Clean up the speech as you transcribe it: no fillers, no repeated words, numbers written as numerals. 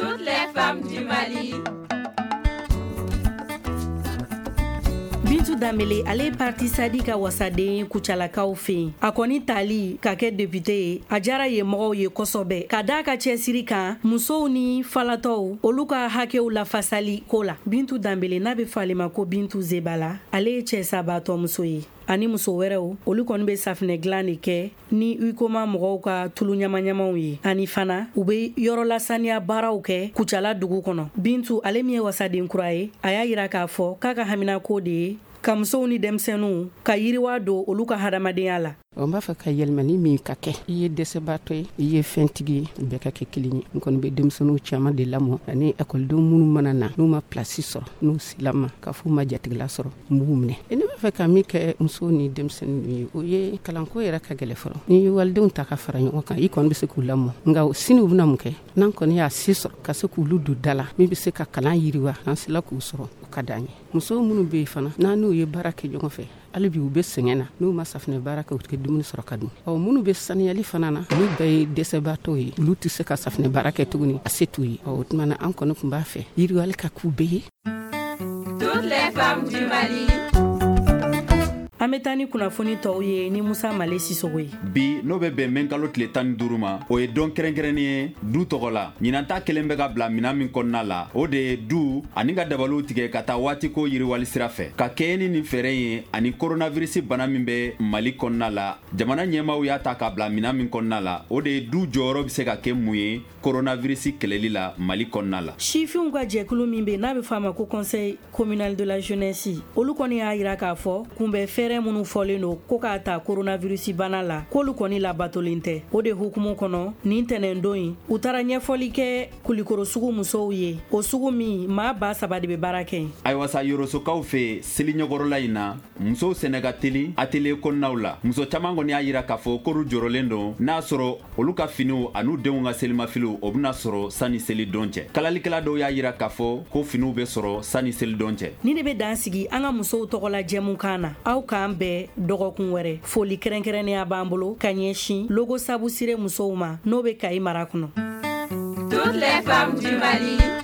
Toutes les femmes du Mali. Bintu Dambele ale parti sadi ka wasaden kuchalakaw fe. A kɔni tali ka kɛ député ye. A jara ye mɔgɔw ye kosɔbɛ. Ka da ka cɛsiri kan musow ni falatɔw olu ka hakɛw lafasali ko la. Bintu Dambele n'a bɛ fɔ ale ma ko Bintu Zebala ale ye cɛ sabatɔ muso ye. Ani muso wɛrɛw olu kɔni bɛ safinɛ dilan de kɛ ni ukoma mɔgɔw ka tulu ɲamaɲamaw ye ani fana u bɛ yɔrɔ lasaniya baaraw kɛ Kucala dugu kɔnɔ. Bintu ale min ye wasaden kura ye a y'a yira k'a fɔ k'a ka hamina ko de ye ka musow ni denmisɛnninw ka yiriwa don olu ka hadamadenya la. On b'a fɛ ka yɛlɛmani min ka kɛ I ye dɛsɛbaatɔ ye I ye fɛntigi ye bɛɛ ka kɛ kelen ye n kɔni bɛ denmisɛnninw caman de lamɔ ani ekɔlidenw minnu mana na n'u ma pilasi sɔrɔ n'u silama ka f'u ma jatigila sɔrɔ n b'u minɛ ne b'a fɛ ka min kɛ musow ni denmisɛnninw ye o ye kalanko yɛrɛ ka gɛlɛ fɔlɔ ni ye walidenw ta ka fara ɲɔgɔn kan I kɔni bɛ se k'u lamɔ nka sini u bɛna mun kɛ n'an kɔni y'a se sɔrɔ ka se k'olu don da la min bɛ se ka kalan yiriwa an sela k'u sɔrɔ o ka d'an ye musow minnu bɛ yen fana n'an n'u ye baara kɛ ɲɔgɔn fɛ hali bi u bɛ sɛgɛn na n'u ma safinɛ baara kɛ u tɛ dumuni sɔrɔ ka dun minnu bɛ saniyali fana na olu bɛɛ ye dɛsɛbaatɔw ye olu tɛ se ka safinɛ baara kɛ tuguni a se t'u ye o tuma na an kɔni tun b'a fɛ yiriwali ka k'u bɛɛ ye. Toutes les femmes du Mali. An bɛ taa ni kunnafoni tɔw ye ni Musa Male Sisogo ye. Bi n'o bɛ bɛn mɛnkalo tile 15 ma o ye don kɛrɛnkɛrɛnnen ye du tɔgɔ la ɲinanta kelen bɛ ka bila minan min kɔnɔna la o de ye du ani ka dabaliw tigɛ ka taa waati ko yiriwali sira fɛ ka kɛɲɛ ni nin fɛɛrɛ ye ani coronavirus bana min bɛ Mali kɔnɔna la jamana ɲɛmaaw y'a ta ka bila minan min kɔnɔna la o de ye du jɔyɔrɔ bɛ se ka kɛ mun ye coronavirus kɛlɛli la Mali kɔnɔna la. Sifinw ka jɛkulu min bɛ n'a bɛ fɔ a ma ko Conseil communal de la jeunesse olu kɔni y'a jira k'a fɔ kunbɛ fɛɛrɛ minnu fɔlen don ko k'a ta coronavirus bana la k'olu kɔni labatolen tɛ o de hukumu kɔnɔ nin tɛnɛndon in u taara ɲɛfɔli kɛ Kulikoro sugu musow ye o sugu min maa 3,000 de bɛ baara kɛ. Ayiwa sa Yorosokaw fɛ seli ɲɛkɔrɔla in na musow sɛnɛ ka teli atelier kɔnɔnaw la muso caman kɔni y'a jira k'a fɔ k'olu jɔrɔlen don n'a sɔrɔ olu ka finiw an'u denw ka selimafiliw o bɛna sɔrɔ sani selidon cɛ kalalikɛla dɔw y'a jira k'a fɔ ko finiw bɛ sɔrɔ sani selidon cɛ. Ni de bɛ dan sigi an ka musow tɔgɔ la jɛmukan na aw k'an bɛɛ dɔgɔkun wɛrɛ foli kɛrɛnkɛrɛnnenya b'an bolo ka ɲɛsin logo sabu sire musow ma n'o bɛ Kayi mara kɔnɔ. Toutes les femmes du Mali.